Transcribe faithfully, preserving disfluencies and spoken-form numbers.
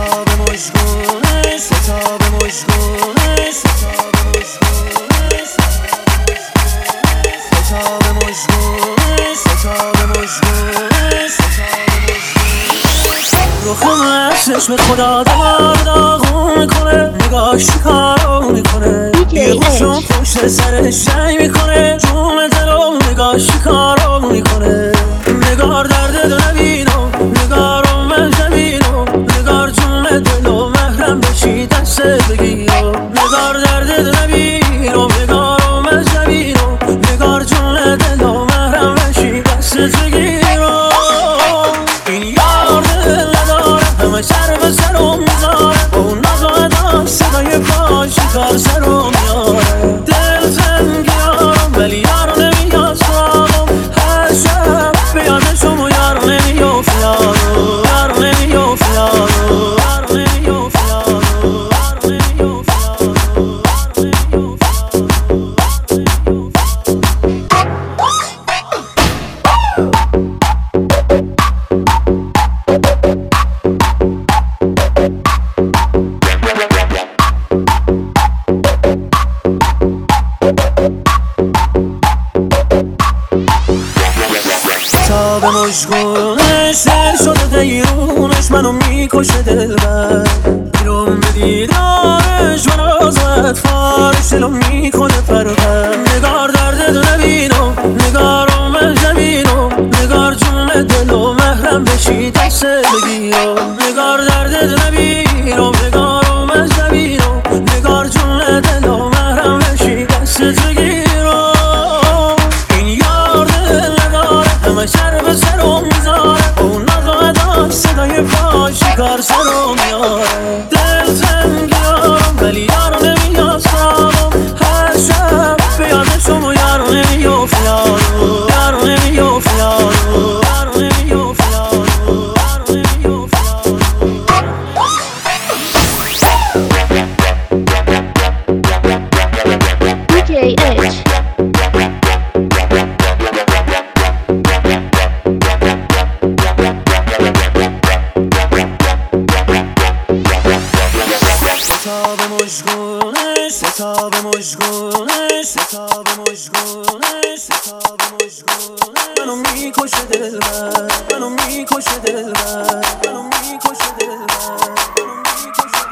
ستاب مجگونه ستاب مجگونه ستاب مجگونه ستاب مجگونه ستاب مجگونه روخم عکسش به خدا دمار داغون میکنه نگاه شکارو میکنه یه خوشم پشت سرش جنگ میکنه جون دلو نگاه شکارو میکنه نگار درد دو نبینو نگار رو من جبینو نگار جون دلو محرم بشی دست بگیرو نگار درد دو نبینو نگار رو من جبینو نگار جون دلو محرم بشی دست بگیرو این یار دل نداره همه سر به سرم میذاره اون ناز و ادام صدای پاش کار سرم میاره دل زنگ یارم ولی یار نمیاد سرم هر شب به یادشم و یار نمیافت یارو یار نمیافت یارو یار نمیافت یارو یار نمیافت یارو ستاب مجگونش دل شده دیرونش منو میکشه دلبر بیرون به دیدارش منو زد فارش دلو میکنه پرور نگار درد دو نبینو نگار رو من جبینو نگار جون دلو محرم بشی دست بگیرو نگار درد دو نبینو نگار رو من جبینو نگار جون دلو محرم بشی دست بگیرو این یار دل نداره همه سر به سرم میذاره اون ناز و ادام صدای پاش کار سرم میاره دل زنگ یارم ولی یار نمیاد سرم هر شب به یادشم و یار نمیافت یارو یار نمیافت یارو یار نمیافت یارو یار نمیافت یارو دی جی H ستاب مجگونه ستاب مجگونه ستاب مجگونه ستاب مجگونه منو میکشه دلبر منو میکشه دلبر منو میکشه دلبر منو میکشه